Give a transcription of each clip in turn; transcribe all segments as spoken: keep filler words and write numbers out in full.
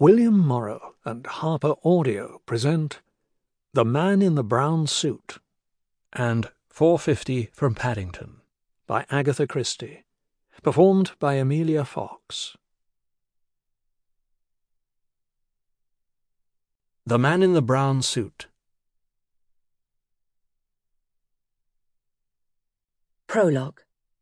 William Morrow and Harper Audio present The Man in the Brown Suit and four fifty from Paddington by Agatha Christie, performed by Amelia Fox. The Man in the Brown Suit. Prologue.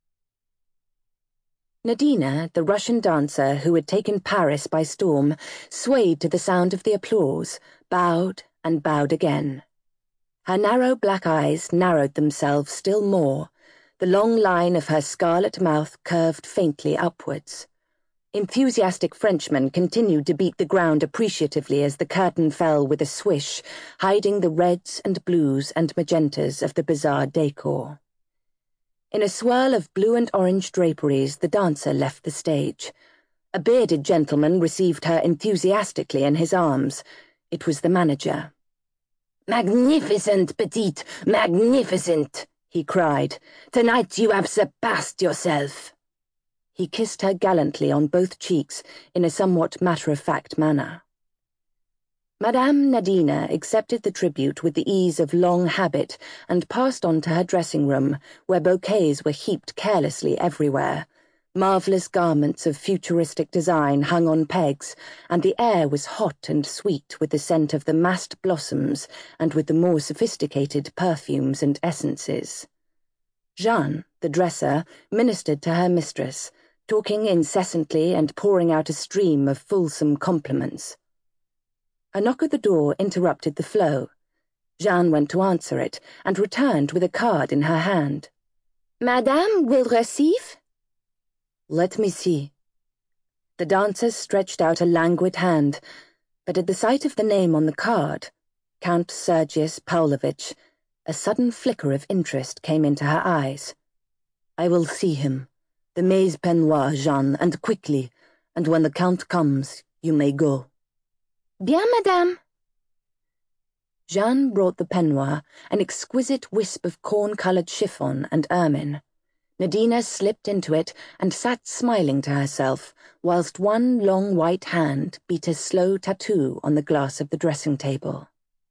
Nadina, the Russian dancer who had taken Paris by storm, swayed to the sound of the applause, bowed and bowed again. Her narrow black eyes narrowed themselves still more, the long line of her scarlet mouth curved faintly upwards. Enthusiastic Frenchmen continued to beat the ground appreciatively as the curtain fell with a swish, hiding the reds and blues and magentas of the bizarre decor. In a swirl of blue and orange draperies, the dancer left the stage. A bearded gentleman received her enthusiastically in his arms. It was the manager. "Magnificent, petite, magnificent!" he cried. "Tonight you have surpassed yourself." He kissed her gallantly on both cheeks in a somewhat matter-of-fact manner. Madame Nadina accepted the tribute with the ease of long habit and passed on to her dressing-room, where bouquets were heaped carelessly everywhere. Marvellous garments of futuristic design hung on pegs, and the air was hot and sweet with the scent of the massed blossoms and with the more sophisticated perfumes and essences. Jeanne, the dresser, ministered to her mistress, talking incessantly and pouring out a stream of fulsome compliments. A knock at the door interrupted the flow. Jeanne went to answer it, and returned with a card in her hand. "Madame will receive?" "Let me see." The dancer stretched out a languid hand, but at the sight of the name on the card, Count Sergius Pavlovich, a sudden flicker of interest came into her eyes. "I will see him. The maize peignoir, Jeanne, and quickly, and when the Count comes, you may go." "Bien, madame." Jeanne brought the peignoir, an exquisite wisp of corn-coloured chiffon and ermine. Nadina slipped into it and sat smiling to herself, whilst one long white hand beat a slow tattoo on the glass of the dressing-table.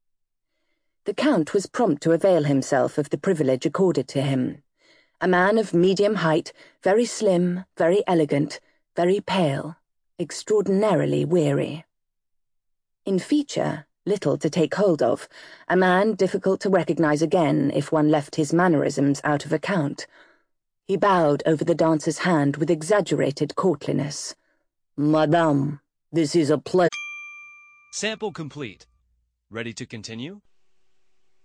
The Count was prompt to avail himself of the privilege accorded to him. A man of medium height, very slim, very elegant, very pale, extraordinarily weary. In feature, little to take hold of, a man difficult to recognize again if one left his mannerisms out of account. He bowed over the dancer's hand with exaggerated courtliness. "Madame, this is a pleasure." Sample complete. Ready to continue?